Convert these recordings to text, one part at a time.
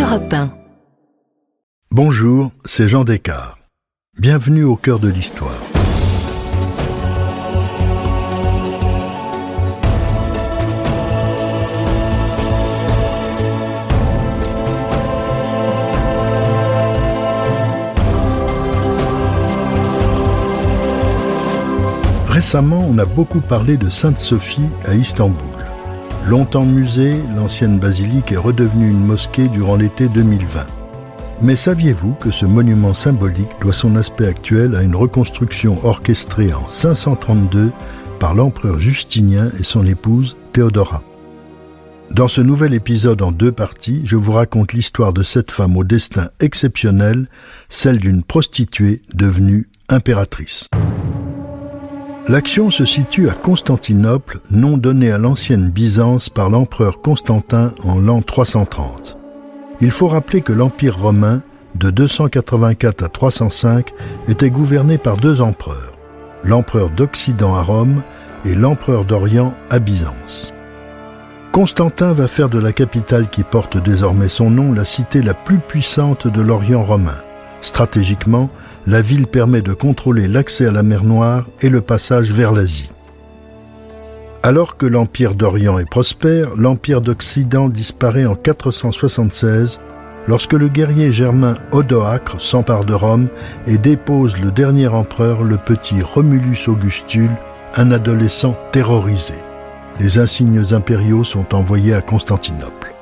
Europe 1. Bonjour, c'est Jean Descartes. Bienvenue au cœur de l'histoire. Récemment, on a beaucoup parlé de Sainte-Sophie à Istanbul. Longtemps musée, l'ancienne basilique est redevenue une mosquée durant l'été 2020. Mais saviez-vous que ce monument symbolique doit son aspect actuel à une reconstruction orchestrée en 532 par l'empereur Justinien et son épouse Théodora? Dans ce nouvel épisode en 2 parties, je vous raconte l'histoire de cette femme au destin exceptionnel, celle d'une prostituée devenue impératrice. L'action se situe à Constantinople, nom donné à l'ancienne Byzance par l'empereur Constantin en l'an 330. Il faut rappeler que l'Empire romain, de 284 à 305, était gouverné par 2 empereurs, l'empereur d'Occident à Rome et l'empereur d'Orient à Byzance. Constantin va faire de la capitale qui porte désormais son nom la cité la plus puissante de l'Orient romain. Stratégiquement, la ville permet de contrôler l'accès à la mer Noire et le passage vers l'Asie. Alors que l'Empire d'Orient est prospère, l'Empire d'Occident disparaît en 476 lorsque le guerrier germain Odoacre s'empare de Rome et dépose le dernier empereur, le petit Romulus Augustule, un adolescent terrorisé. Les insignes impériaux sont envoyés à Constantinople.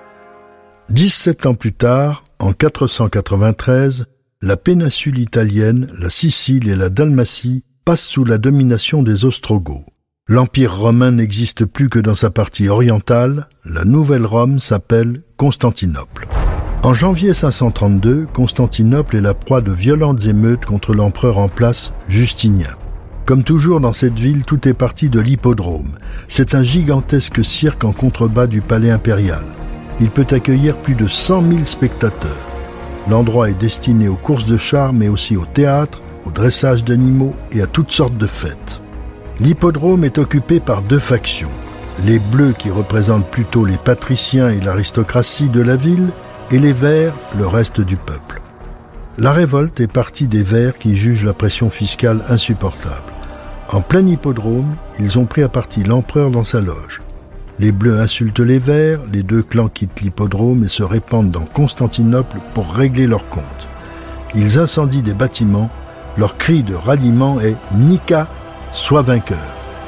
17 ans plus tard, en 493, la péninsule italienne, la Sicile et la Dalmatie passent sous la domination des Ostrogoths. L'Empire romain n'existe plus que dans sa partie orientale, la Nouvelle Rome s'appelle Constantinople. En janvier 532, Constantinople est la proie de violentes émeutes contre l'empereur en place, Justinien. Comme toujours dans cette ville, tout est parti de l'hippodrome. C'est un gigantesque cirque en contrebas du palais impérial. Il peut accueillir plus de 100 000 spectateurs. L'endroit est destiné aux courses de chars, mais aussi au théâtre, au dressage d'animaux et à toutes sortes de fêtes. L'hippodrome est occupé par 2 factions. Les bleus qui représentent plutôt les patriciens et l'aristocratie de la ville, et les verts, le reste du peuple. La révolte est partie des verts qui jugent la pression fiscale insupportable. En plein hippodrome, ils ont pris à partie l'empereur dans sa loge. Les bleus insultent les verts, les 2 clans quittent l'hippodrome et se répandent dans Constantinople pour régler leurs comptes. Ils incendient des bâtiments, leur cri de ralliement est « Nika, sois vainqueur ».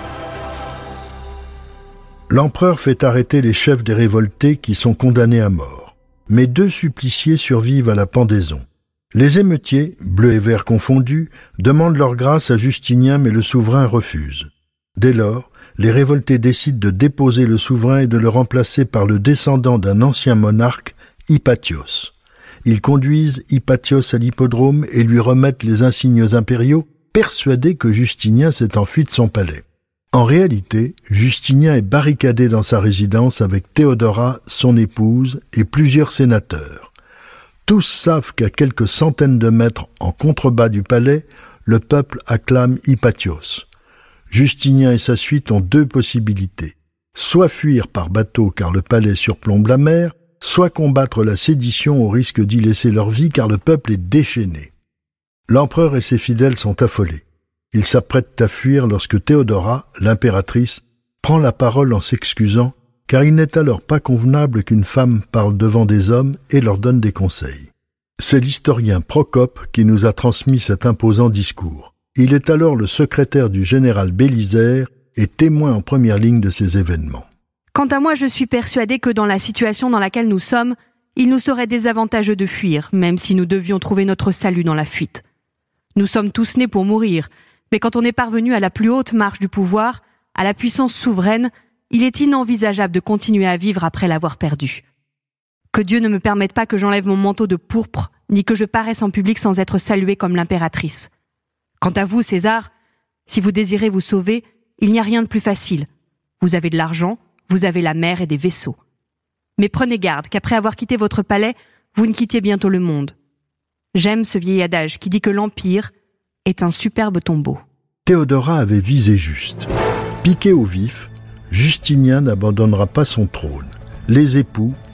L'empereur fait arrêter les chefs des révoltés qui sont condamnés à mort. Mais 2 suppliciés survivent à la pendaison. Les émeutiers, bleus et verts confondus, demandent leur grâce à Justinien mais le souverain refuse. Dès lors, les révoltés décident de déposer le souverain et de le remplacer par le descendant d'un ancien monarque, Hypatios. Ils conduisent Hypatios à l'hippodrome et lui remettent les insignes impériaux, persuadés que Justinien s'est enfui de son palais. En réalité, Justinien est barricadé dans sa résidence avec Théodora, son épouse, et plusieurs sénateurs. Tous savent qu'à quelques centaines de mètres en contrebas du palais, le peuple acclame Hypatios. Justinien et sa suite ont 2 possibilités. Soit fuir par bateau car le palais surplombe la mer, soit combattre la sédition au risque d'y laisser leur vie car le peuple est déchaîné. L'empereur et ses fidèles sont affolés. Ils s'apprêtent à fuir lorsque Théodora, l'impératrice, prend la parole en s'excusant car il n'est alors pas convenable qu'une femme parle devant des hommes et leur donne des conseils. C'est l'historien Procope qui nous a transmis cet imposant discours. Il est alors le secrétaire du général Bélisaire et témoin en première ligne de ces événements. Quant à moi, je suis persuadé que dans la situation dans laquelle nous sommes, il nous serait désavantageux de fuir, même si nous devions trouver notre salut dans la fuite. Nous sommes tous nés pour mourir, mais quand on est parvenu à la plus haute marche du pouvoir, à la puissance souveraine, il est inenvisageable de continuer à vivre après l'avoir perdu. Que Dieu ne me permette pas que j'enlève mon manteau de pourpre, ni que je paraisse en public sans être saluée comme l'impératrice. Quant à vous, César, si vous désirez vous sauver, il n'y a rien de plus facile. Vous avez de l'argent, vous avez la mer et des vaisseaux. Mais prenez garde qu'après avoir quitté votre palais, vous ne quittiez bientôt le monde. J'aime ce vieil adage qui dit que l'Empire est un superbe tombeau. Théodora avait visé juste. Piqué au vif, Justinien n'abandonnera pas son trône. Les époux,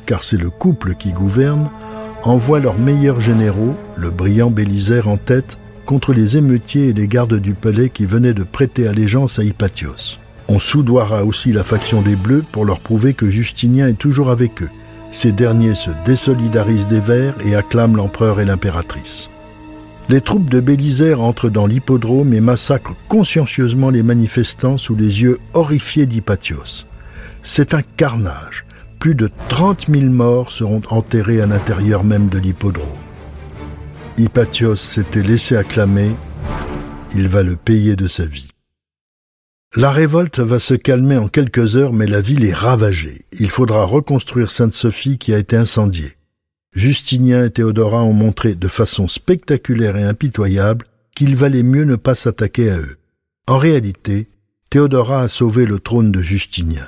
car c'est le couple qui gouverne, envoient leurs meilleurs généraux, le brillant Bélisaire en tête, contre les émeutiers et les gardes du palais qui venaient de prêter allégeance à Hypatios. On soudoiera aussi la faction des Bleus pour leur prouver que Justinien est toujours avec eux. Ces derniers se désolidarisent des Verts et acclament l'empereur et l'impératrice. Les troupes de Bélisaire entrent dans l'hippodrome et massacrent consciencieusement les manifestants sous les yeux horrifiés d'Hypatios. C'est un carnage. Plus de 30 000 morts seront enterrés à l'intérieur même de l'hippodrome. Hypatios s'était laissé acclamer, il va le payer de sa vie. La révolte va se calmer en quelques heures, mais la ville est ravagée. Il faudra reconstruire Sainte-Sophie qui a été incendiée. Justinien et Théodora ont montré de façon spectaculaire et impitoyable qu'il valait mieux ne pas s'attaquer à eux. En réalité, Théodora a sauvé le trône de Justinien.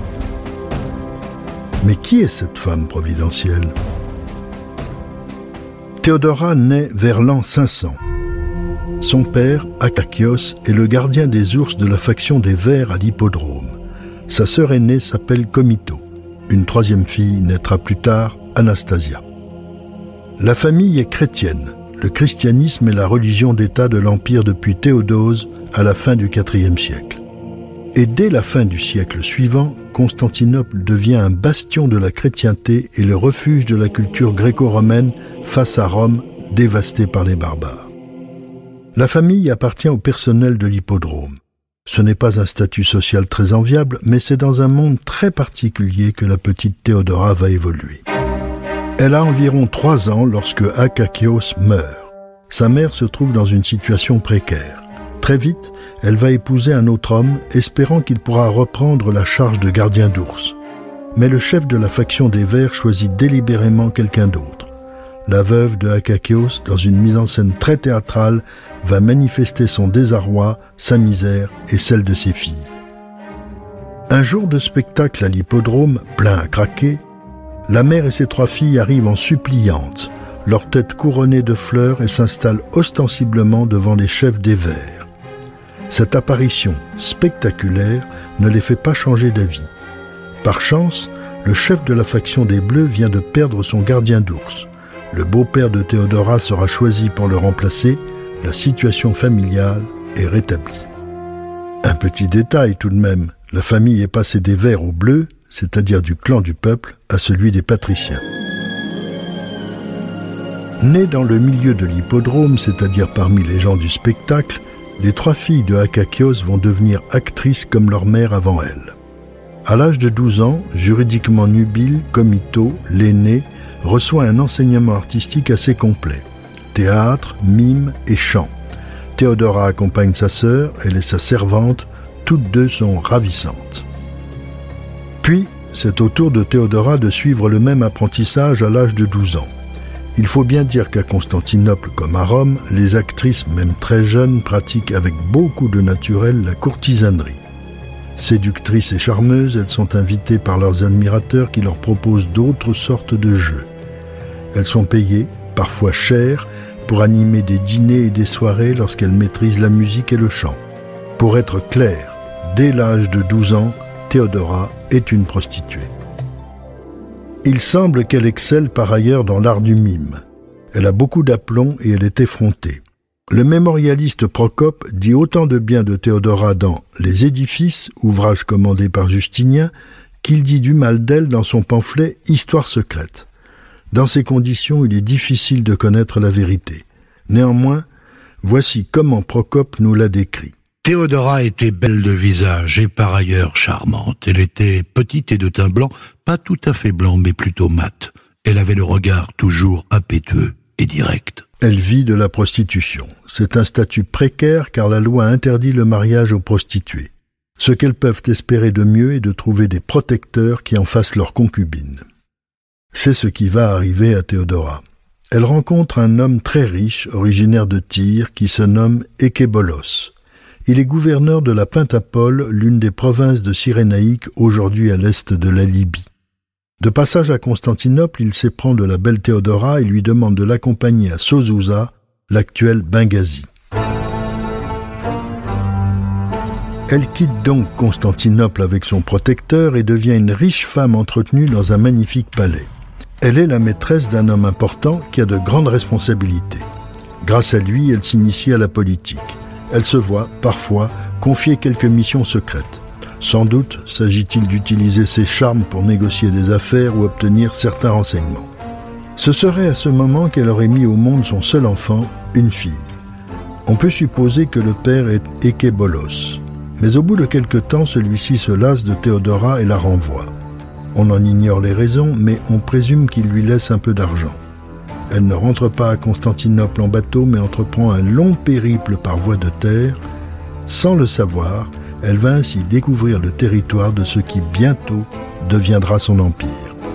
Mais qui est cette femme providentielle ? Théodora naît vers l'an 500. Son père, Akakios, est le gardien des ours de la faction des Verts à l'hippodrome. Sa sœur aînée s'appelle Comito. Une troisième fille naîtra plus tard, Anastasia. La famille est chrétienne. Le christianisme est la religion d'État de l'Empire depuis Théodose à la fin du IVe siècle. Et dès la fin du siècle suivant, Constantinople devient un bastion de la chrétienté et le refuge de la culture gréco-romaine face à Rome, dévastée par les barbares. La famille appartient au personnel de l'hippodrome. Ce n'est pas un statut social très enviable, mais c'est dans un monde très particulier que la petite Théodora va évoluer. Elle a environ 3 ans lorsque Akakios meurt. Sa mère se trouve dans une situation précaire. Très vite, elle va épouser un autre homme, espérant qu'il pourra reprendre la charge de gardien d'ours. Mais le chef de la faction des Verts choisit délibérément quelqu'un d'autre. La veuve de Akakios, dans une mise en scène très théâtrale, va manifester son désarroi, sa misère et celle de ses filles. Un jour de spectacle à l'hippodrome, plein à craquer, la mère et ses 3 filles arrivent en suppliantes, leur tête couronnée de fleurs et s'installent ostensiblement devant les chefs des Verts. Cette apparition spectaculaire ne les fait pas changer d'avis. Par chance, le chef de la faction des Bleus vient de perdre son gardien d'ours. Le beau-père de Théodora sera choisi pour le remplacer. La situation familiale est rétablie. Un petit détail tout de même, la famille est passée des Verts aux Bleus, c'est-à-dire du clan du peuple, à celui des patriciens. Nées dans le milieu de l'hippodrome, c'est-à-dire parmi les gens du spectacle, les 3 filles de Akakios vont devenir actrices comme leur mère avant elles. À l'âge de 12 ans, juridiquement nubile, Comito, l'aînée, reçoit un enseignement artistique assez complet. Théâtre, mime et chant. Théodora accompagne sa sœur, elle est sa servante, toutes deux sont ravissantes. Puis, c'est au tour de Théodora de suivre le même apprentissage à l'âge de 12 ans. Il faut bien dire qu'à Constantinople comme à Rome, les actrices, même très jeunes, pratiquent avec beaucoup de naturel la courtisanerie. Séductrices et charmeuses, elles sont invitées par leurs admirateurs qui leur proposent d'autres sortes de jeux. Elles sont payées, parfois cher, pour animer des dîners et des soirées lorsqu'elles maîtrisent la musique et le chant. Pour être clair, dès l'âge de 12 ans, Théodora est une prostituée. Il semble qu'elle excelle par ailleurs dans l'art du mime. Elle a beaucoup d'aplomb et elle est effrontée. Le mémorialiste Procope dit autant de bien de Théodora dans « Les édifices », ouvrage commandé par Justinien, qu'il dit du mal d'elle dans son pamphlet « Histoire secrète ». Dans ces conditions, il est difficile de connaître la vérité. Néanmoins, voici comment Procope nous l'a décrit. Théodora était belle de visage et par ailleurs charmante. Elle était petite et de teint blanc, pas tout à fait blanc mais plutôt mat. Elle avait le regard toujours impétueux et direct. Elle vit de la prostitution. C'est un statut précaire car la loi interdit le mariage aux prostituées. Ce qu'elles peuvent espérer de mieux est de trouver des protecteurs qui en fassent leur concubine. C'est ce qui va arriver à Théodora. Elle rencontre un homme très riche, originaire de Tyr, qui se nomme Ékébolos. Il est gouverneur de la Pentapole, l'une des provinces de Cyrénaïque, aujourd'hui à l'est de la Libye. De passage à Constantinople, il s'éprend de la belle Théodora et lui demande de l'accompagner à Sozousa, l'actuelle Benghazi. Elle quitte donc Constantinople avec son protecteur et devient une riche femme entretenue dans un magnifique palais. Elle est la maîtresse d'un homme important qui a de grandes responsabilités. Grâce à lui, elle s'initie à la politique. Elle se voit, parfois, confier quelques missions secrètes. Sans doute s'agit-il d'utiliser ses charmes pour négocier des affaires ou obtenir certains renseignements. Ce serait à ce moment qu'elle aurait mis au monde son seul enfant, une fille. On peut supposer que le père est Ékébolos. Mais au bout de quelque temps, celui-ci se lasse de Théodora et la renvoie. On en ignore les raisons, mais on présume qu'il lui laisse un peu d'argent. Elle ne rentre pas à Constantinople en bateau, mais entreprend un long périple par voie de terre. Sans le savoir, elle va ainsi découvrir le territoire de ce qui bientôt deviendra son empire.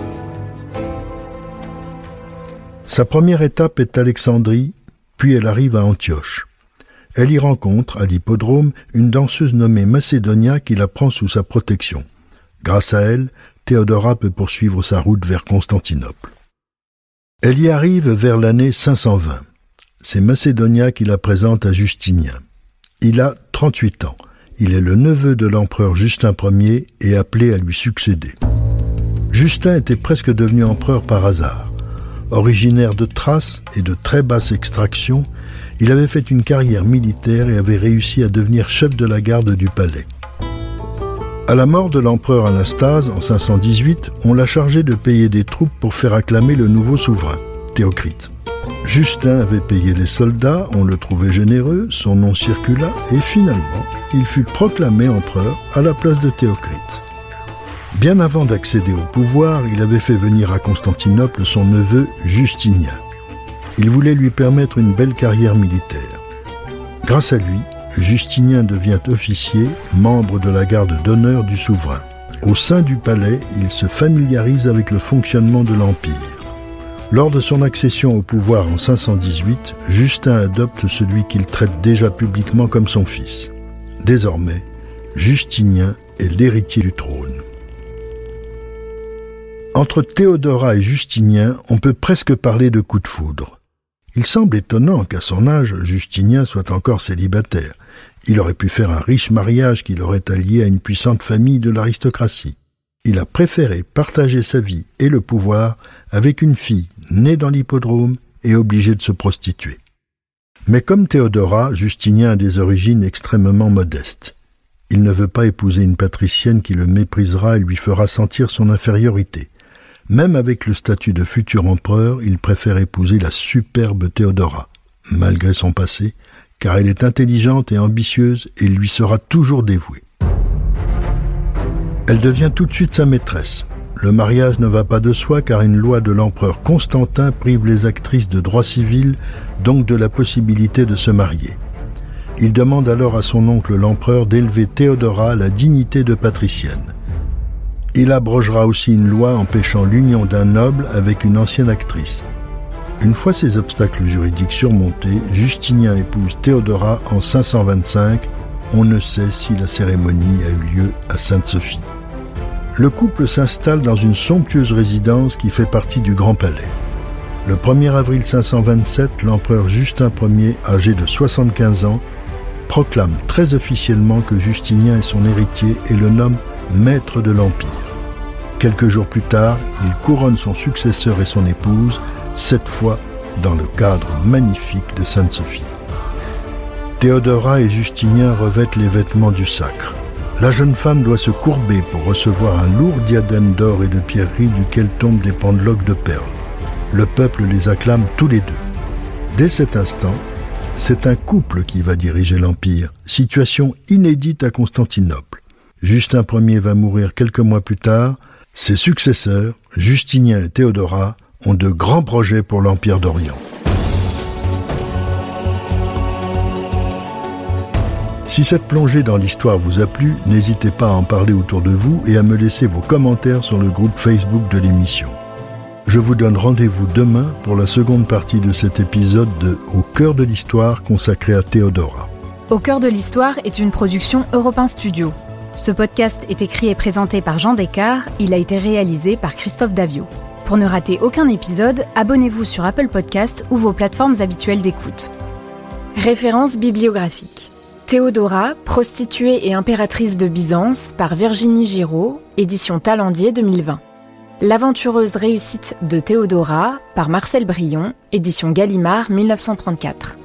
Sa première étape est Alexandrie, puis elle arrive à Antioche. Elle y rencontre, à l'hippodrome, une danseuse nommée Macédonia qui la prend sous sa protection. Grâce à elle, Théodora peut poursuivre sa route vers Constantinople. Elle y arrive vers l'année 520. C'est Macédonia qui la présente à Justinien. Il a 38 ans. Il est le neveu de l'empereur Justin Ier et appelé à lui succéder. Justin était presque devenu empereur par hasard. Originaire de Thrace et de très basse extraction, il avait fait une carrière militaire et avait réussi à devenir chef de la garde du palais. À la mort de l'empereur Anastase en 518, on l'a chargé de payer des troupes pour faire acclamer le nouveau souverain, Théocrite. Justin avait payé les soldats, on le trouvait généreux, son nom circula et finalement, il fut proclamé empereur à la place de Théocrite. Bien avant d'accéder au pouvoir, il avait fait venir à Constantinople son neveu Justinien. Il voulait lui permettre une belle carrière militaire. Grâce à lui, Justinien devient officier, membre de la garde d'honneur du souverain. Au sein du palais, il se familiarise avec le fonctionnement de l'Empire. Lors de son accession au pouvoir en 518, Justin adopte celui qu'il traite déjà publiquement comme son fils. Désormais, Justinien est l'héritier du trône. Entre Théodora et Justinien, on peut presque parler de coup de foudre. Il semble étonnant qu'à son âge, Justinien soit encore célibataire. Il aurait pu faire un riche mariage qui l'aurait allié à une puissante famille de l'aristocratie. Il a préféré partager sa vie et le pouvoir avec une fille née dans l'hippodrome et obligée de se prostituer. Mais comme Théodora, Justinien a des origines extrêmement modestes. Il ne veut pas épouser une patricienne qui le méprisera et lui fera sentir son infériorité. Même avec le statut de futur empereur, il préfère épouser la superbe Théodora, malgré son passé, car elle est intelligente et ambitieuse et lui sera toujours dévouée. Elle devient tout de suite sa maîtresse. Le mariage ne va pas de soi car une loi de l'empereur Constantin prive les actrices de droit civil, donc de la possibilité de se marier. Il demande alors à son oncle l'empereur d'élever Théodora à la dignité de patricienne. Il abrogera aussi une loi empêchant l'union d'un noble avec une ancienne actrice. Une fois ces obstacles juridiques surmontés, Justinien épouse Théodora en 525. On ne sait si la cérémonie a eu lieu à Sainte-Sophie. Le couple s'installe dans une somptueuse résidence qui fait partie du Grand Palais. Le 1er avril 527, l'empereur Justin Ier, âgé de 75 ans, proclame très officiellement que Justinien est son héritier et le nomme maître de l'Empire. Quelques jours plus tard, il couronne son successeur et son épouse, cette fois dans le cadre magnifique de Sainte-Sophie. Théodora et Justinien revêtent les vêtements du sacre. La jeune femme doit se courber pour recevoir un lourd diadème d'or et de pierreries duquel tombent des pendeloques de perles. Le peuple les acclame tous les deux. Dès cet instant, c'est un couple qui va diriger l'Empire, situation inédite à Constantinople. Justin Ier va mourir quelques mois plus tard. Ses successeurs, Justinien et Théodora, ont de grands projets pour l'Empire d'Orient. Si cette plongée dans l'histoire vous a plu, n'hésitez pas à en parler autour de vous et à me laisser vos commentaires sur le groupe Facebook de l'émission. Je vous donne rendez-vous demain pour la seconde partie de cet épisode de Au cœur de l'histoire consacré à Théodora. Au cœur de l'histoire est une production Europe 1 Studio. Ce podcast est écrit et présenté par Jean Descartes, il a été réalisé par Christophe Davio. Pour ne rater aucun épisode, abonnez-vous sur Apple Podcasts ou vos plateformes habituelles d'écoute. Références bibliographiques. Théodora, prostituée et impératrice de Byzance par Virginie Giraud, édition Talendier 2020. L'aventureuse réussite de Théodora par Marcel Brion, édition Gallimard 1934.